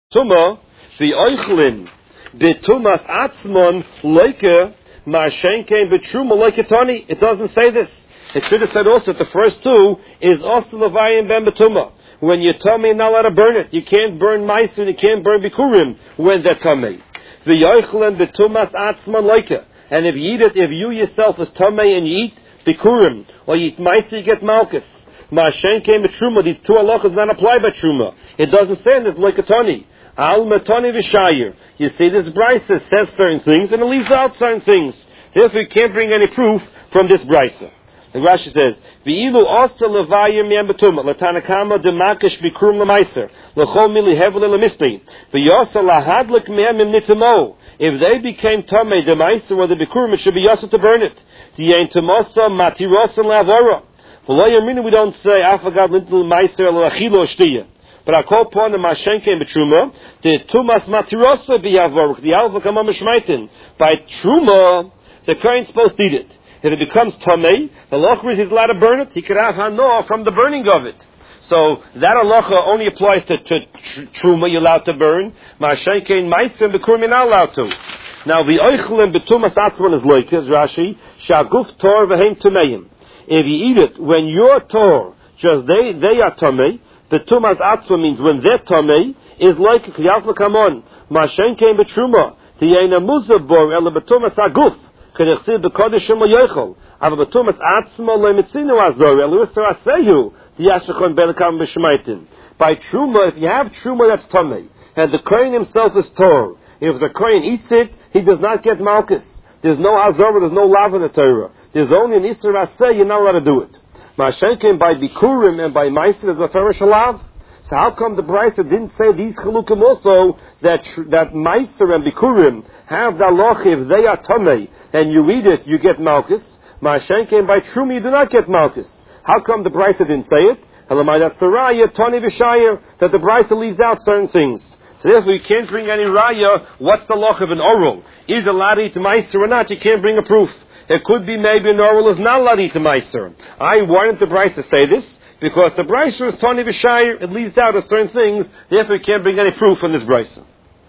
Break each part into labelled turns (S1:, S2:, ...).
S1: Tuma, the oichlin, betumas atzmon, leike, ma'ashenkein betruma leiketani. It doesn't say this. It should have said also that the first two is also levayim ben betuma. When you're tummy, you're not allowed to burn it. You can't burn meiser, you can't burn bikurim when they're tummy. The yoichlin betumas atzmon leike. And if you eat it, if you yourself is tummy and you eat bikurim, or you eat meiser, you get malchus. Ma'ashen came with truma. These two halachas not apply by truma. It doesn't say in this leiketani. Al matani v'shayir. You see, this brisa says certain things and it leaves out certain things. Therefore, you can't bring any proof from this brisa. The Rashi says, "V'ilu osta levayim yem betuma latanakama demakish bikurim lemaiser lechol mili hevel lemispi v'yosa lahadlik mehem im nitamo." If they became tamei demaiser or the bikurim, it should be yosa to burn it. Diyein tamosa matirosa lavora. We don't say afagad lintel meiser lachilo shtiya. But I call upon the mashenke and betruma the tumas matirosa biyavoruk the alva kama mishmaitin. By truma, the kohen's supposed to eat it. If it becomes tamei, the halacha is he's allowed to burn it. He could have hanoah from the burning of it. So that halacha only applies to truma. You're allowed to burn. Mashenke and meiser and bekurim you're not allowed to. Now the oichlim betumas atzman is like as Rashi shaguf tor v'heim tumeim. If you eat it when you're tor, just they are tamei. The tumas atzma means when they're tamei is like kiyaf l'kamon. Mashen came betruma. The yena muzabor ela betumas aguf. K'nechsid b'kodeshim l'yochol. Ava betumas atzma le'mitzinu azor ela uster aseyu. The yashachon belakam b'shmaitin. By truma, if you have truma that's tamei, and the kohen himself is tor, if the kohen eats it, he does not get malchus. There's no azor, there's no lav in the Torah. There's only an Isser Aseh, you're not allowed to do it. Ma'ashen came by Bikurim and by Meiser as Meferish Alav. So how come the Brisa didn't say these Chalukim also, that Meiser and Bikurim have the halacha if they are Tamei, and you eat it, you get Malchus. Ma'ashen came by Truma, you do not get Malchus. How come the Brisa didn't say it? Elamai, that's the Raya, Tani V'Shayir, that the Brisa leaves out certain things. So therefore you can't bring any Raya, what's the halacha of an oral? Is allowed to eat Meiser or not? You can't bring a proof. It could be maybe an oral is not allowed to eat a meiser. I wanted the Brisa to say this because the Brisa is Tani V'Shayir. It leaves out of certain things. Therefore, you can't bring any proof from this Brisa.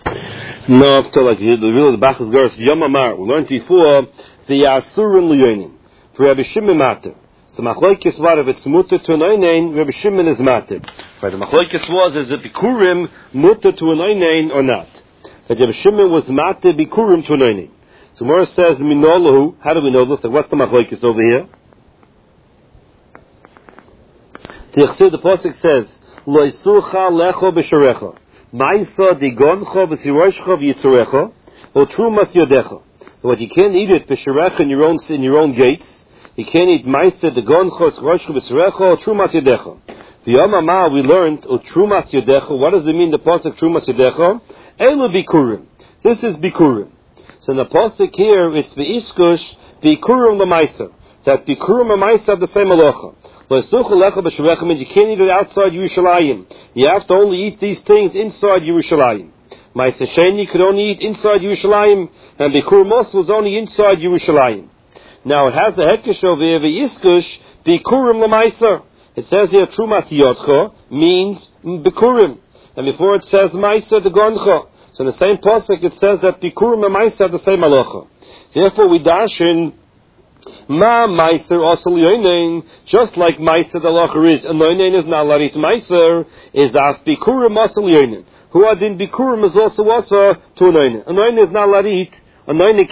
S1: No, up to like the Bachas Goros Yom Amar. We learned before the Asurin Liyonim for Rabbi Shimon Mater. So Machlokes was if it's mutter to an oinen, Rabbi Shimon is Mater. Right, the Machlokes was is it Bikurim mutter to an oinen or not? That Rabbi Shimon was Mater Bikurim to an oinen. So Mora says, Minolahu, how do we know this? Like, what's the machlokes over here? The Pasuk says, Lo isucha lecho b'sharecha, ma'isa digoncho b'siroshcha v'yitzurecha, o trumas yodecha. So what you can't eat it b'sharecha in your own gates. You can't eat ma'isa digoncho b'siroshcha v'yitzurecha, o trumas yodecha. V'yom ma we learned, o trumas yodecha. What does it mean? The Pasuk trumas yodecha? Elu bikurim. This is bikurim. So in the pasuk here, it's v'iskush bikurim l'maiser. That bikurim l'maiser have the same halacha. L'such lecha b'sharecha means you can't eat it outside Yerushalayim. You have to only eat these things inside Yerushalayim. Maiser sheni could only eat inside Yerushalayim, and bikurim also was only inside Yerushalayim. Now it has the hekesh over here v'iskush bikurim l'maiser. It says here trumas yotcha means bikurim, and before it says maiser the goncha. So in the same pasuk it says that Bikurim and Meiser have the same halacha. Therefore we dash in Ma Meiser also Yoinen, just like Meiser the halacha is, and Yoinen is not allowed to eat Meiser, is that Bikurim also Yoinen. Who adin Bikurim is also to an Yoinen. An Yoinen is not allowed to eat, an Yoinen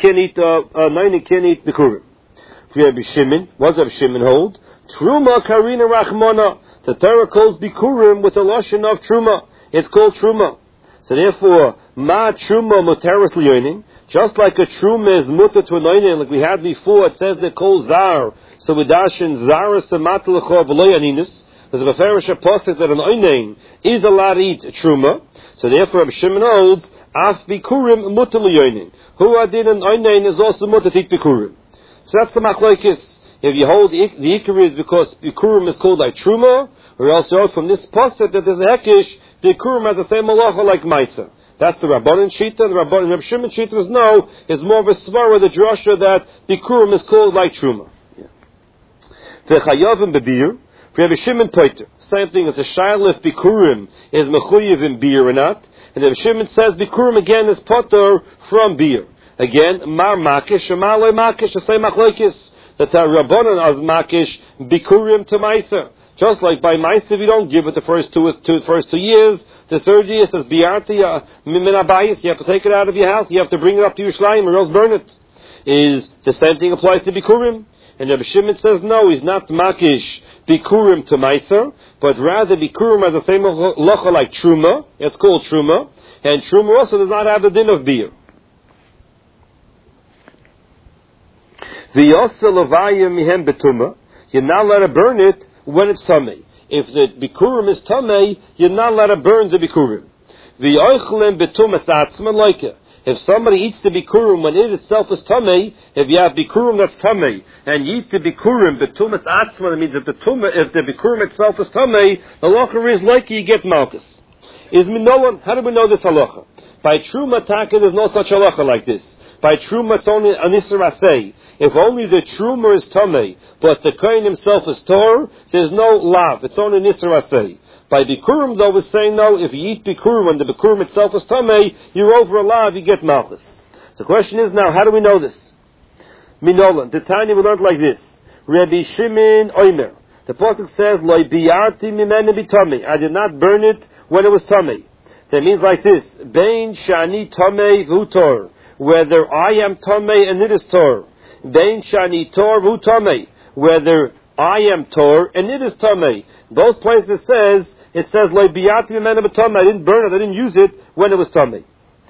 S1: can't eat Bikurim. For Rabbi Shimon, what does Rabbi Shimon hold? Truma Karina Rachmana. The Torah calls Bikurim with a lashon of Truma. It's called Truma. So therefore, ma truma muteris liyonin, just like a truma is muter to an oinen, like we had before, it says they call zar. So we dash in zara samat l'cho v'loyaninus. There's a beferish apostle that an oinen is allowed to eat truma. So therefore, Rabbi Shimon holds af bikurim muter liyonin. Who adin an oinen is also muter to eat bikurim. So that's the machlokes. If you hold the ikari is because bikurim is called like truma, or else you hold from this pasuk that there's a hekish. Bikurim has the same halacha like Meiser. That's the Rabbanan Shita. The Rabbi Shimon Shita is more of a svara, the drasha that Bikurim is called like Truma. V'chayavim bebir, Rabbi Shimon Poiter. Same thing as a shayla if bikurim is mechuyev in beer or not. And the Shimon says bikurim again is potter from beer. Again, mar makish, mar loy makish, the same machlokes. That Rabbanan as makish bikurim to ma'aser. Just like by ma'aser, we don't give it the first two years. The third year says biarti min abayis. You have to take it out of your house. You have to bring it up to Yerushalayim or else burn it. Is the same thing applies to bikurim? And Rabbi Shimon says no, he's not makish bikurim to ma'aser, but rather bikurim has the same locha like truma. It's called truma, and truma also does not have the din of beer. You're not allowed to burn it when it's tamei. If the bikurim is tamei, you're not allowed to burn the bikurim. If somebody eats the bikurim when it itself is tamei, if you have bikurim that's tamei, and you eat the bikurim betumas atzma, that means if the bikurim itself is tamei, the halacha is like you get malchus. Is minolan? How do we know this halacha? By truma taka, there's no such halacha like this. By truma, it's only an isser asay. If only the truma is tamei, but the kohen himself is tor, there's no lav. It's only an isser asay. By bikurim, though, we're saying no. If you eat bikurim when the bikurim itself is tamei, you're over a lav. You get malchus. So the question is now, how do we know this? Minolan. The Tanya we learned like this. Rabbi Shimon Omer. The pasuk says, "Lo biarti mimene bitamei." I did not burn it when it was tamei. That means like this: Bein shani tamei v'utor. Whether I am tamei and it is tor. Bein shani tor v'utamei. Whether I am tor and it is tamei. Both places it says "Lo biarti mimene bitamei." I didn't burn it. I didn't use it when it was tamei.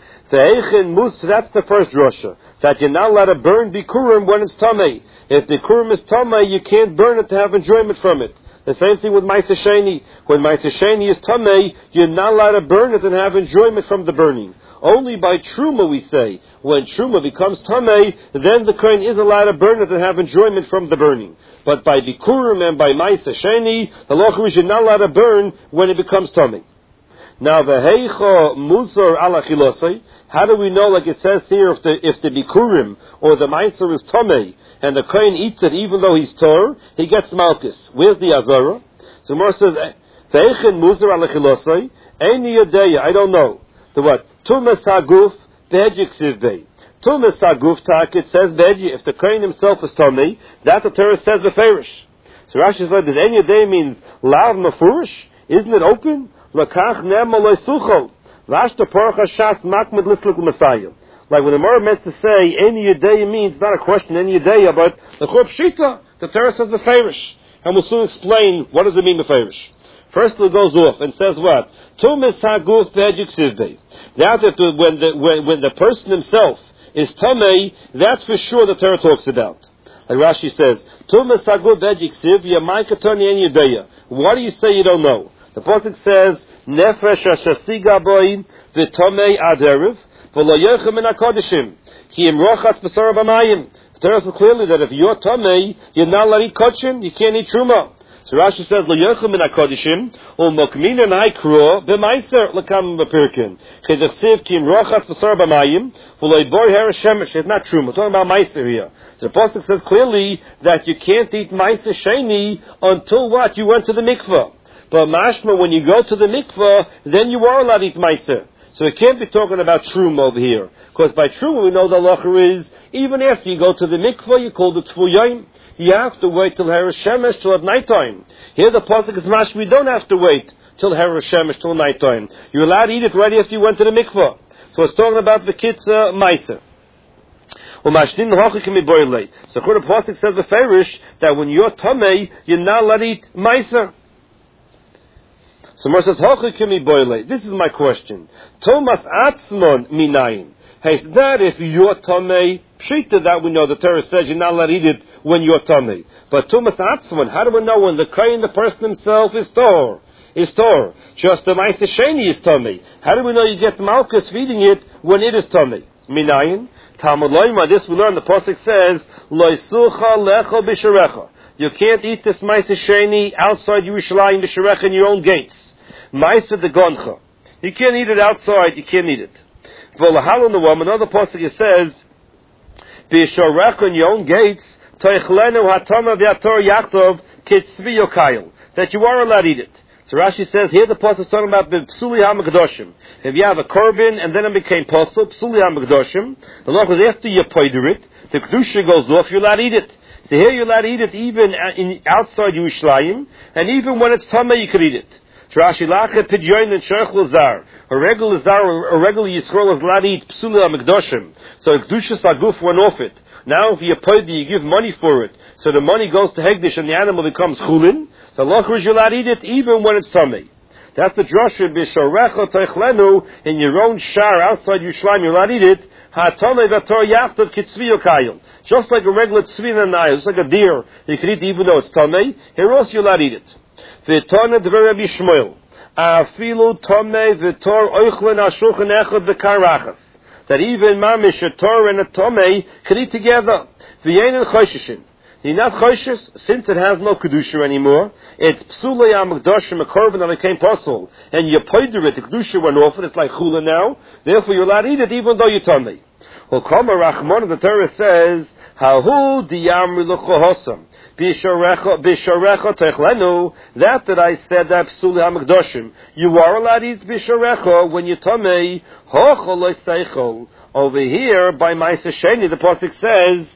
S1: That's the first drasha, that you're not allowed to burn bikurim when it's tamei. If the bikurim is tamei, you can't burn it to have enjoyment from it. The same thing with ma'aser sheni. When ma'aser sheni is tamei, you're not allowed to burn it and have enjoyment from the burning. Only by truma we say, when truma becomes tamei, then the kohen is allowed to burn it and have enjoyment from the burning. But by bikurim and by ma'aser sheni, the halacha is you're not allowed to burn when it becomes tamei. Now the heicha musar ala chilosei. How do we know, like it says here, if the bikurim or the ma'aser is tamei and the kohen eats it even though he's tor, he gets malchus. Where's the azara? So Gemara says ve'echen musar ala chilosei eini yadeya. I don't know. The what? Tumas haguf be'ejik sivbei. Tumas haguf tak. It says be'ejik. If the kohen himself is tamei, that the Torah says beferish. So Rashi said that eini yadeya means lav mafurish. Isn't it open? Lakach nema loisucho. Vashta porach hashas makmed lisluk l'masayim. Like when the Gemara meant to say any yadeya means not a question any yadeya, but the churb shita. The Torah says beferish, and we'll soon explain what does it mean beferish. First it goes off and says what? Tumis haguf be'ejik sivbei. That when the person himself is tamei, that's for sure the Torah talks about. Like Rashi says, Tumis haguf be'ejik siv yamai katoni en yadeya. Why do you say you don't know? The pasuk says, "Nefesh hashasiga boi v'tomei aderiv v'lo yochem min hakodeshim ki imrochas b'sara b'mayim." The Torah says clearly that if you're tomei, you're not allowed to eat kodshim. You can't eat truma. So Rashi says, "Lo yochem min hakodeshim u'mokmina na'ikro b'maiser l'kam b'pirkin chedachsiv ki imrochas b'sara b'mayim v'lo yibor herashemesh." It's not truma. We're talking about maiser here. So the pasuk says clearly that you can't eat maiser sheni until what? You went to the mikvah. But mashma, when you go to the mikvah, then you are allowed to eat meiser. So it can't be talking about truma over here. Because by truma we know the halacha is, even after you go to the mikvah, you call it tvuyayim. You have to wait till Hera Shemesh, till at nighttime. Here the pasuk is mashma, we don't have to wait till Hera Shemesh, till nighttime. You're allowed to eat it right after you went to the mikvah. So it's talking about the kitzah meiser. So the pasuk says the farish that when you're tamei, you're not allowed to eat meiser. So Moshe says, this is my question. Thomas atzmon minayin. Hey, that if you're tamei, pshita that we know the Torah says you're not allowed to eat it when you're tamei. But Thomas atzmon, how do we know when the kohen, the person himself, is tor? Just the ma'aser sheni is tamei. How do we know you get malchus feeding it when it is tamei? Minayin. Talmud loyma. This we learn. The pasuk says, loisucha lecho b'sharecha. You can't eat this ma'aser sheni outside Yerushalayim b'sharecha in your own gates. Ma'aser de goncha. You can't eat it outside. You can't eat it. V'lahalon the woman. Another pasuk it says, b'sharecha in your own gates. Toichlenu hatama v'ator yachtov kitzvi yokayil. That you are allowed to eat it. So Rashi says here the pasuk is talking about the psuli hamakadoshim. If you have a korban and then it became pasul, psuli hamakadoshim, the law was after you poider it, the kedusha goes off, you're allowed to eat it. So here you're allowed to eat it even outside Yerushalayim, and even when it's tamei you could eat it. So Rashi lachet pidyon and shorch lazar. A regular zar, a regular Yisrael is allowed to eat psuli hamakadoshim. So kedusha saguf went off it. Now if you poider, you give money for it. So the money goes to hegdish and the animal becomes chulin. So Allah you're allowed to eat it even when it's tummy. That's the drasha b'shorecha teichlenu in your own shar outside Yerushalayim. You're allowed to eat it. Ha'tamei v'tor yachtav kitzvi okayim. Just like a regular tzvi and a just like a deer, you can eat it even though it's tamei. Here also you're allowed to eat it. V'tana d'ver Rabbi Shmuel. Afilu tamei v'tor oichlin ashulchan echad v'karachas. That even mamish a tor and a tamei can eat together. V'yein choshishin. You're not choshis, since it has no kedusha anymore. It's psulei hamekdoshim, a korban that became pasul, and you poider it, the kedusha went off, and it's like chula now. Therefore, you're allowed to eat it, even though you're tummy. Well, Kama Rachman, the Torah says, Hahu diyamri l'chohosam, bisharecha techlenu, that I said, that psulei hamekdoshim, you are allowed to eat bisharecha when you're tummy, hochol loiseichol. Over here, by Ma'aseh Sheni, the pasuk says,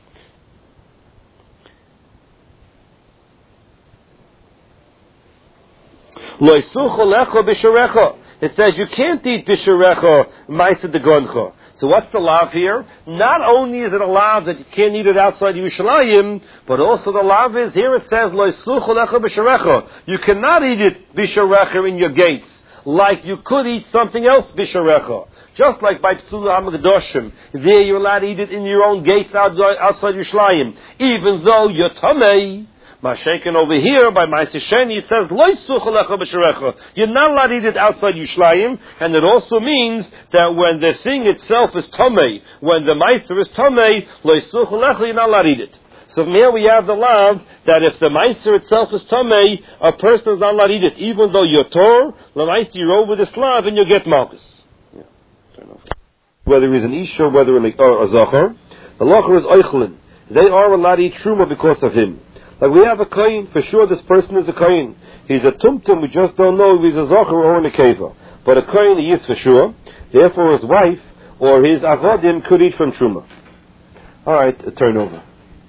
S1: it says you can't eat bisharecha ma'aseh degoncha. So what's the lav here? Not only is it a lav that you can't eat it outside Yerushalayim, but also the lav is here it says bisharecha. You cannot eat it bisharecha in your gates, like you could eat something else bisharecha. Just like by psula hamakadoshim, there you're allowed to eat it in your own gates outside Yerushalayim, even though you're tamei. Mashenkin over here by Ma'aseh Sheni it says you're not allowed to eat it outside Yerushalayim, and it also means that when the thing itself is tamei, when the meiser is tamei, you're not allowed to eat it. So from here we have the law that if the meiser itself is tamei, a person is not allowed to eat it, even though you're tor, the meiser you're over the slav and you get malchus. Whether he's an isha, whether a zachar, the locher is oichlin. They are allowed to eat truma because of him. Like we have a kohen, for sure this person is a kohen. He's a tumtum, we just don't know if he's a zocher or a keva. But a kohen he is for sure. Therefore his wife or his avodim could eat from truma. Alright, a turnover.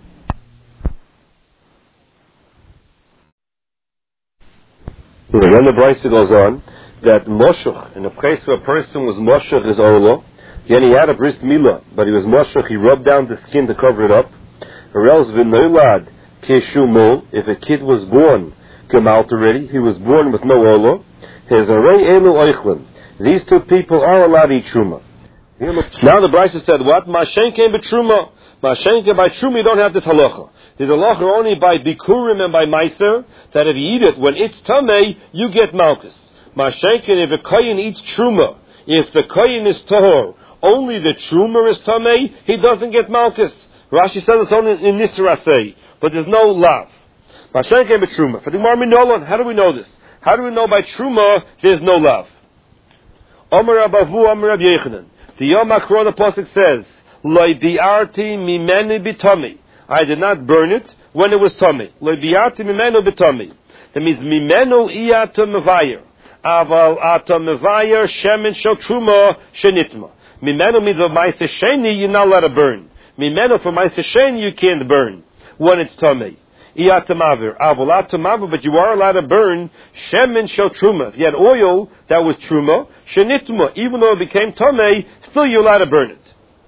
S1: Then the Brisa goes on that Moshe, in a place where a person was Moshe his Orlo, then he had a bris milah, but he was Moshe, he rubbed down the skin to cover it up. Or else v'noilad Keshumol, if a kid was born Gemalt already, he was born with no Olo, his Arei Elu Oichlin. These two people are allowed to eat Truma. Now the Brisa said, what? Mashen came by Truma. Mashen by Truma, you don't have this halacha. There's a halacha only by Bikurim and by Meiser, that if you eat it when it's Tamei, you get Malchus. Mashen, if a Kohen eats Truma, if the Kohen is Tahor, only the Truma is Tamei, he doesn't get Malchus. Rashi says it's only in Nisrasei. But there's no love. Mashen came by Truma. For the Gemara Minolon, how do we know this? How do we know by Truma there's no love? Omer Abavu, Omer Rabbi Yechanan. The Yom HaKro, the Pasuk says, Loi bi'arti mimeni bitami. I did not burn it when it was tummy. Loi bi'arti mimenu bitami. That means mimenu iyata mevayer. Aval ata mevayer shemen shel Truma shenitma. Mimenu means of Ma'aseh Sheni, you're not allowed to burn. Mimenu for Ma'aseh Sheni, you can't burn when it's tamei. Iyatamaver, avulatamaver, but you are allowed to burn shemen shel truma. If you had oil that was truma, shenitma, even though it became tamei, still you're allowed to burn it.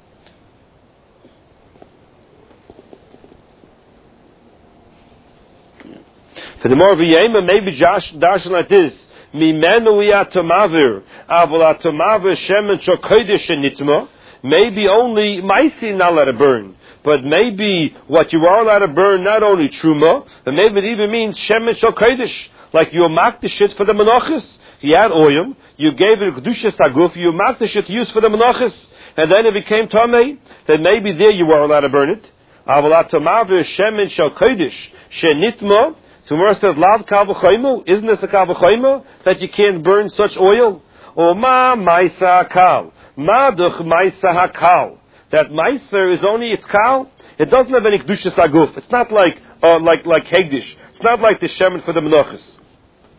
S1: For the more v'yema, maybe darshan like this: mimenu iyatamaver, avulatamaver shemen shel kodesh shenitma. Maybe only maisi not allowed to burn. But maybe what you are allowed to burn, not only truma, but maybe it even means shemen shel kodesh, like you marked the shit for the menachos. You had oil, you gave it kedusha saguf, you marked the shit to use for the menachos, and then it became tamei. Then maybe there you are allowed to burn it. Avolat tamav shemen shel kodesh shenitma. So Gemara says lav kal v'chaymu. Isn't this a kal v'chaymu that you can't burn such oil? Or ma ma'isa kal, ma duch ma'isa hakal. That meiser is only its kal. It doesn't have any kedusha saguf. It's not like hegdish. It's not like the shemen for the menachos.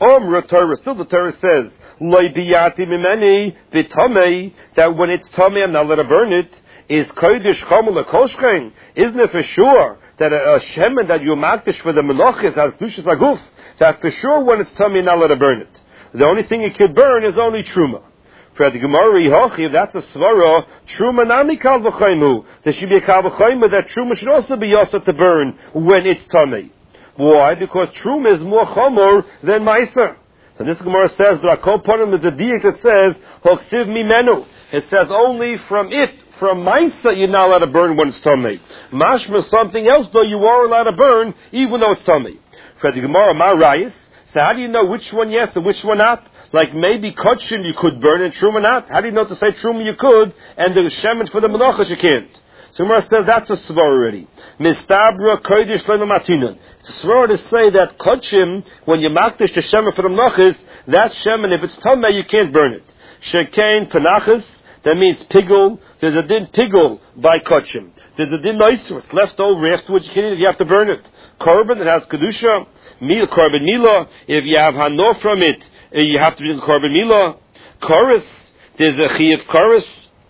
S1: Still the Torah says, Loi biyati mimeni v'tamei, that when it's tamei, I'm not allowed to burn it. Is kodesh chamul lekoshchein? Isn't it for sure that a shemen that you makdish for the melachis has dushas aguf? That for sure when it's tamei, you're not allowed to burn it. The only thing you could burn is only truma. For the Gemara, if that's a svara, truma nami kal v'chaymu. There should be a kal v'chaymu that truma should also be yasa to burn when it's tamei. Why? Because truma is more chomer than ma'aser. So this Gemara says, but I put him as a diak that says, hoksiv mimenu. It says only from it, from ma'aser, you're not allowed to burn when it's tamei. Mashma something else, though, you are allowed to burn, even though it's tamei. For the Gemara, ma rayis. So how do you know which one yes and which one not? Like maybe kachim you could burn and truma not. How do you know to say truma you could and the shemen for the menachos you can't? So Gemara says that's a svar already. Mistabra kodesh le'matinan. It's a svar to say that kachim when you makdish the shemen for the menachos, that shemen if it's tamei you can't burn it. Shekain panachos, that means pigul. There's a din pigul by kachim. There's a din noiser, it's left over afterwards you have to burn it. Korban that has kedusha, korban mila. If you have hano from it, you have to do the korban mila. Chorus, there's a chiyuv chorus.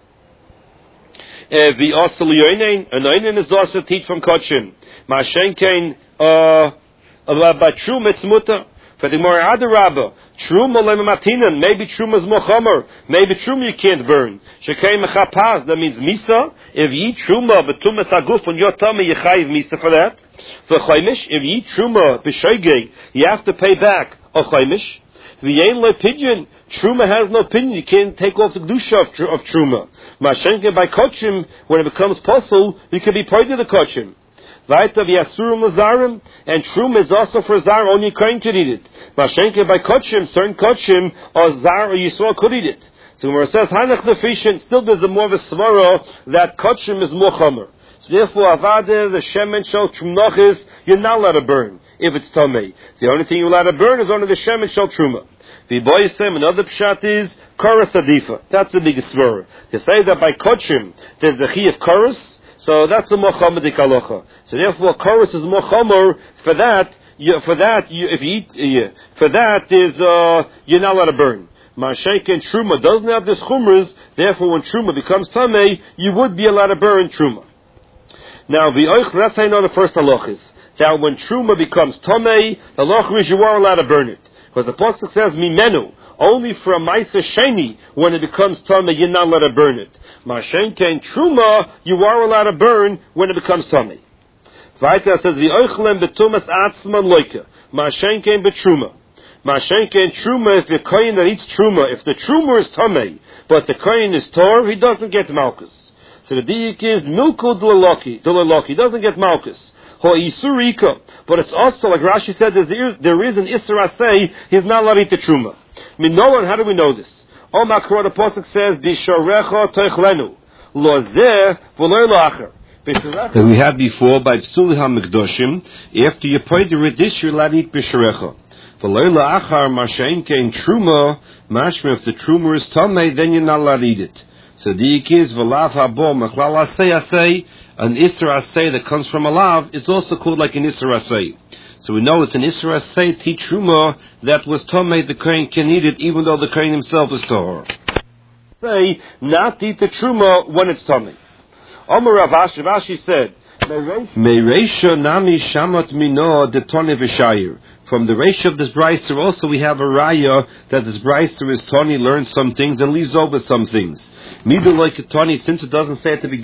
S1: The also lioinen, an oinen is also teach from kachim. Mashenkein by truma it's muta. For the Gemara Adarabba, truma lematinan, maybe truma is mochamer, maybe truma you can't burn. Shekein mechapaz, that means misa. If you eat truma betumas aguf on your tummy, you chayiv misa for that. For chaimish, if you eat truma b'shoigeg, you have to pay back a chaimish. V'yein le pidyon, truma has no pidyon, you can't take off the kedusha of truma. Mashenke by kochim, when it becomes possible, you can be part of the kochim. Vaita v'yasurim lazarim, and truma is also for zar, only kohen could eat it. Mashenke by kochim, certain kochim, or zar or yisrael could eat it. So when it says hanach nefishin, still there's a more of a svara that kochim is more chomer. So therefore, avada the shemen shel trumnachis, you're not allowed to burn if it's tamei. The only thing you're allowed to burn is only the shemen shel truma. V'boisem, another pshat is koros adifa. That's the biggest svara. They say that by kochim there's the chi of koros. So that's a mochamedik halacha. So therefore, chorus is mochamer. For that, if you eat, for that is you're not allowed to burn. Ma'ashenk and truma doesn't have this chumras. Therefore, when truma becomes tamei, you would be allowed to burn truma. Now, that's how you know the first halach is that when truma becomes tamei, the halach is you are allowed to burn it, because the pasuk says mimenu. Only for a ma'aser sheni, when it becomes tamei, you're not allowed to burn it. Mashenke and truma, you are allowed to burn when it becomes tamei. Vaita says v'oichlem betumas atzman loika. Mashenke and betruma. Mashenke and truma. If the kohen that eats truma, if the truma is tamei, but the kohen is tor, he doesn't get malchus. So the diik is milku d'leloki. He doesn't get malchus. Ho'isurika. But it's also like Rashi said, there is an isra say he's not allowed to eat the truma. Minolan, how do we know this? Oh, Makor, the pasuk says, "Bisharecha toichlenu lozeh v'loy la'acher." That we had before by Psuli HaMikdoshim. After you pray the redish, you're allowed to eat bisharecha. V'loy la'achar mashein kein truma. Mashma, if the truma is tamei, then you're not allowed to eat it. So the ik is v'lav habo mechlal asay. An isra asay that comes from a lav is also called like an isra asay. So we know it's an isra asay ti truma that was tamei. The kohen can eat it even though the kohen himself is tahor. Say not eat the truma when it's tamei. Omer Rav Ashi said, Mereisha nami shamat mino detone v'shayir. From the ratio of this brayser also we have a raya that this brayser is Tony learns some things and leaves over some things. Middle like Tony, since it doesn't say at the beginning.